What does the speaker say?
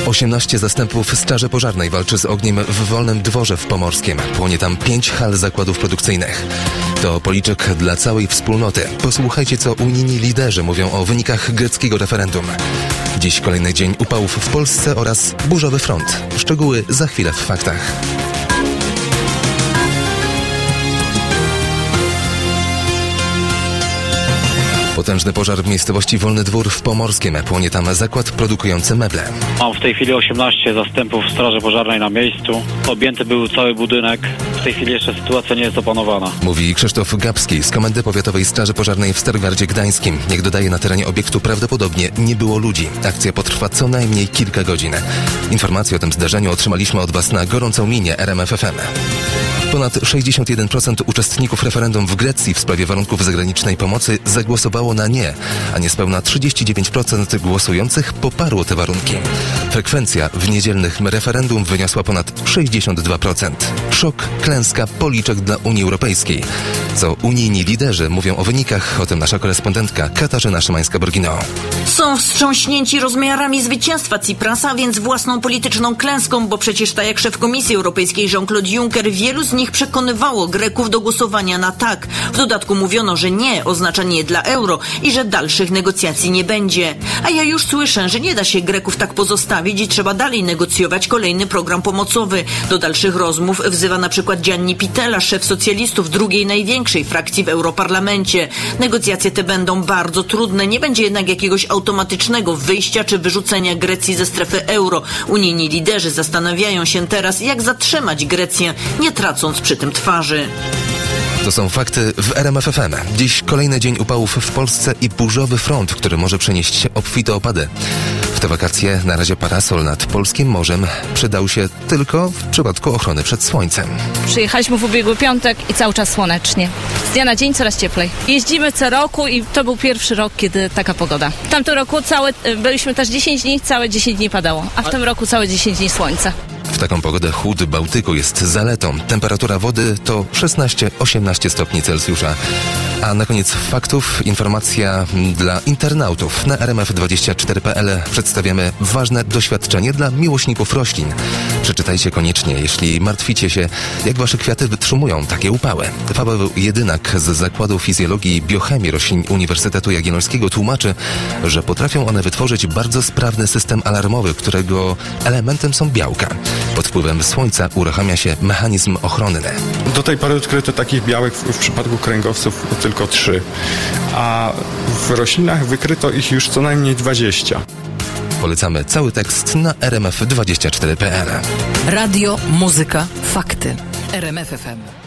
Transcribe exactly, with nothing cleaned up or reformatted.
osiemnaście zastępów Straży Pożarnej walczy z ogniem w Wolnym Dworze w Pomorskiem. Płonie tam pięć hal zakładów produkcyjnych. To policzek dla całej wspólnoty. Posłuchajcie, co unijni liderzy mówią o wynikach greckiego referendum. Dziś kolejny dzień upałów w Polsce oraz burzowy front. Szczegóły za chwilę w faktach. Potężny pożar w miejscowości Wolny Dwór w Pomorskiem. Płonie tam zakład produkujący meble. Mam w tej chwili osiemnaście zastępów Straży Pożarnej na miejscu. Objęty był cały budynek. W tej chwili jeszcze sytuacja nie jest opanowana. Mówi Krzysztof Gabski z Komendy Powiatowej Straży Pożarnej w Starogardzie Gdańskim. Jak dodaje, na terenie obiektu prawdopodobnie nie było ludzi. Akcja potrwa co najmniej kilka godzin. Informacje o tym zdarzeniu otrzymaliśmy od Was na gorącą linię R M F F M. Ponad sześćdziesiąt jeden procent uczestników referendum w Grecji w sprawie warunków zagranicznej pomocy zagłosowało na nie, a niespełna trzydzieści dziewięć procent głosujących poparło te warunki. Frekwencja w niedzielnych referendum wyniosła ponad sześćdziesiąt dwa procent. Szok, klęska, policzek dla Unii Europejskiej. Co unijni liderzy mówią o wynikach, o tym nasza korespondentka Katarzyna Szymańska-Borgino. Są wstrząśnięci rozmiarami zwycięstwa Tsiprasa, więc własną polityczną klęską, bo przecież tak jak szef Komisji Europejskiej Jean-Claude Juncker, wielu z nich przekonywało Greków do głosowania na tak. W dodatku mówiono, że nie oznacza nie dla euro i że dalszych negocjacji nie będzie. A ja już słyszę, że nie da się Greków tak pozostawić i trzeba dalej negocjować kolejny program pomocowy. Do dalszych rozmów wzywa na przykład Gianni Pittella, szef socjalistów, drugiej największej frakcji w Europarlamencie. Negocjacje te będą bardzo trudne, nie będzie jednak jakiegoś automatycznego wyjścia czy wyrzucenia Grecji ze strefy euro. Unijni liderzy zastanawiają się teraz, jak zatrzymać Grecję, nie tracąc przy tym twarzy. To są fakty w R M F F M. Dziś kolejny dzień upałów w Polsce i burzowy front, który może przynieść obfite opady. W te wakacje na razie parasol nad polskim morzem przydał się tylko w przypadku ochrony przed słońcem. Przyjechaliśmy w ubiegły piątek i cały czas słonecznie. Z dnia na dzień coraz cieplej. Jeździmy co roku i to był pierwszy rok, kiedy taka pogoda. W tamtym roku całe, byliśmy też dziesięć dni, całe dziesięć dni padało, a w tym roku całe dziesięć dni słońca. W taką pogodę chłód Bałtyku jest zaletą. Temperatura wody to szesnaście osiemnaście stopni Celsjusza. A na koniec faktów informacja dla internautów. Na R M F dwadzieścia cztery kropka p l przedstawiamy ważne doświadczenie dla miłośników roślin. Przeczytajcie koniecznie, jeśli martwicie się, jak wasze kwiaty wytrzymują takie upały. Paweł Jedynak z Zakładu Fizjologii i Biochemii Roślin Uniwersytetu Jagiellońskiego tłumaczy, że potrafią one wytworzyć bardzo sprawny system alarmowy, którego elementem są białka. Pod wpływem słońca uruchamia się mechanizm ochronny. Do tej pory odkryto takich białek w, w przypadku kręgowców tylko trzy, a w roślinach wykryto ich już co najmniej dwadzieścia. Polecamy cały tekst na R M F dwadzieścia cztery kropka p l. Radio, muzyka, fakty. R M F F M.